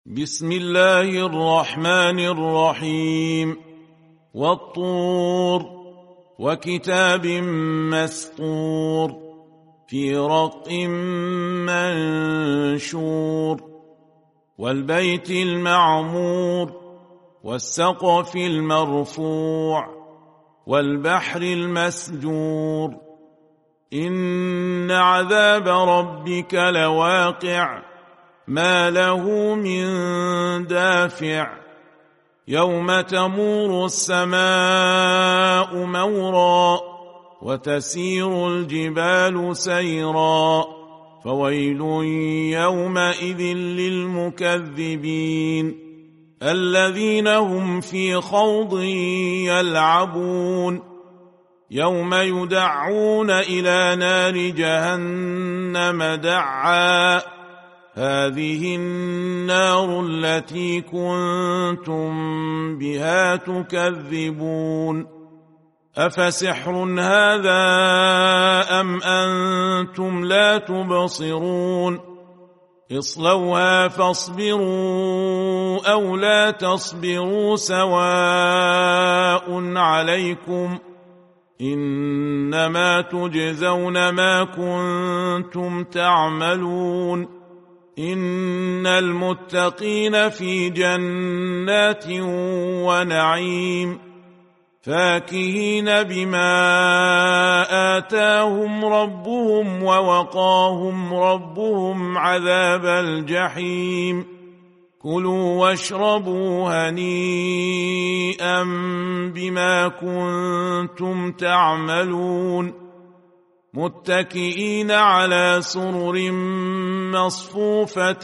بسم الله الرحمن الرحيم والطور وكتاب مسطور في رق منشور والبيت المعمور والسقف المرفوع والبحر المسجور إن عذاب ربك لواقع ما له من دافع يوم تمور السماء مورا وتسير الجبال سيرا فويل يومئذ للمكذبين الذين هم في خوض يلعبون يوم يدعون إلى نار جهنم دعا هذه النار التي كنتم بها تكذبون أفسحر هذا أم أنتم لا تبصرون اصلوها فاصبروا أو لا تصبروا سواء عليكم إنما تجزون ما كنتم تعملون إن المتقين في جنات ونعيم فاكهين بما آتاهم ربهم ووقاهم ربهم عذاب الجحيم كلوا واشربوا هنيئا بما كنتم تعملون متكئين على سرر مصفوفة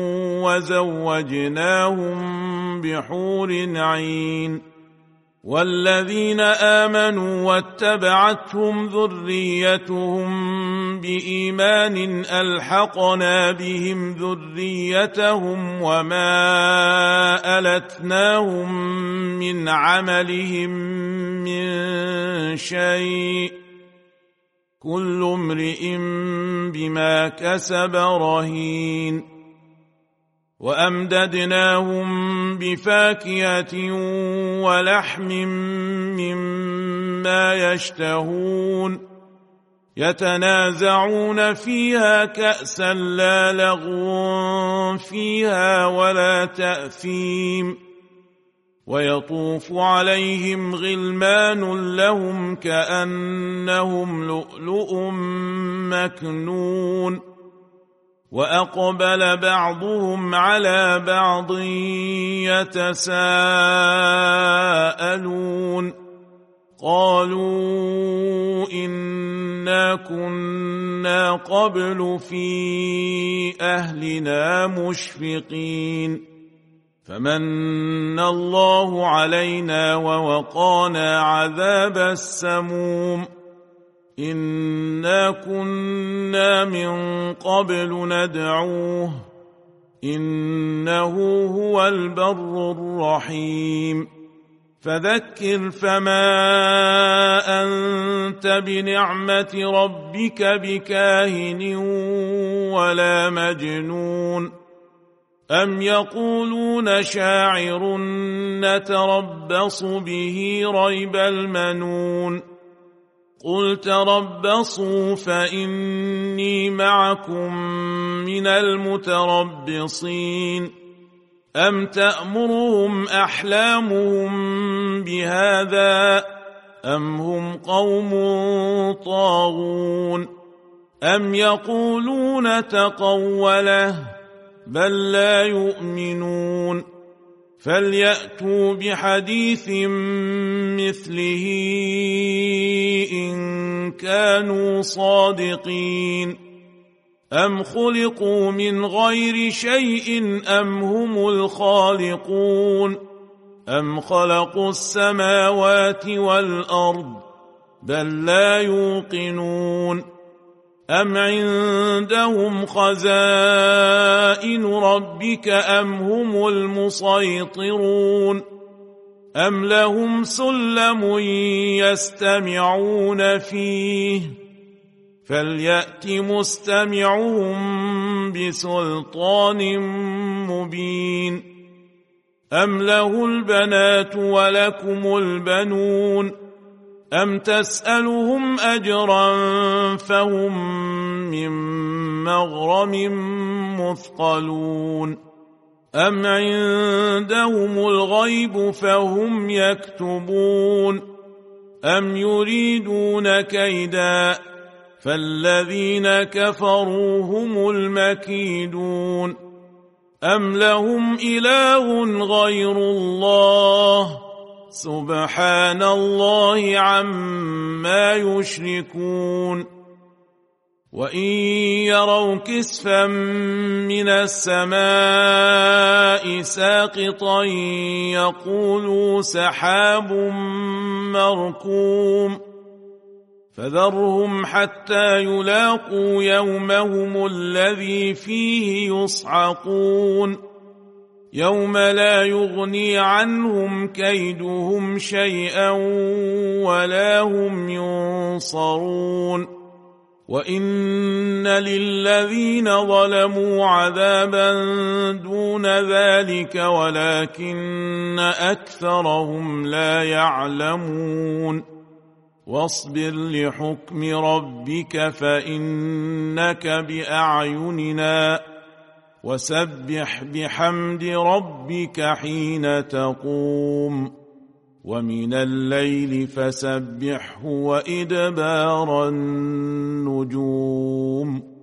وزوجناهم بحور عين والذين آمنوا واتبعتهم ذريتهم بإيمان ألحقنا بهم ذريتهم وما ألتناهم من عملهم من شيء كل امرئ بما كسب رهين وأمددناهم بفاكهة ولحم مما يشتهون يتنازعون فيها كأسا لا لغو فيها ولا تأثيم ويطوف عليهم غلمان لهم كأنهم لؤلؤ مكنون وأقبل بعضهم على بعض يتساءلون قالوا إنا كنا قبل في أهلنا مشفقين فمن الله علينا ووقانا عذاب السموم إنا كنا من قبل ندعوه إنه هو البر الرحيم فذكر فما أنت بنعمة ربك بكاهن ولا مجنون أم يقولون شاعر نتربص به ريب المنون قل تربصوا فإني معكم من المتربصين أم تأمرهم أحلامهم بهذا أم هم قوم طاغون أم يقولون تقوله بل لا يؤمنون فليأتوا بحديث مثله إن كانوا صادقين أم خلقوا من غير شيء أم هم الخالقون أم خلقوا السماوات والأرض بل لا يوقنون أم عندهم خزائن ربك أم هم المسيطرون أم لهم سلم يستمعون فيه فليأت مستمعهم بسلطان مبين أم له البنات ولكم البنون أم تسألهم أجرا فهم من مغرم مثقلون أم عندهم الغيب فهم يكتبون أم يريدون كيدا فالذين كفروا هم المكيدون أم لهم إله غير الله سبحان الله عما يشركون وإن يروا كسفا من السماء ساقطا يقولوا سحاب مركوم فذرهم حتى يلاقوا يومهم الذي فيه يصعقون يوم لا يغني عنهم كيدهم شيئا ولا هم ينصرون وإن للذين ظلموا عذابا دون ذلك ولكن أكثرهم لا يعلمون واصبر لحكم ربك فإنك بأعيننا وسبح بحمد ربك حين تقوم ومن الليل فسبحه وإدبار النجوم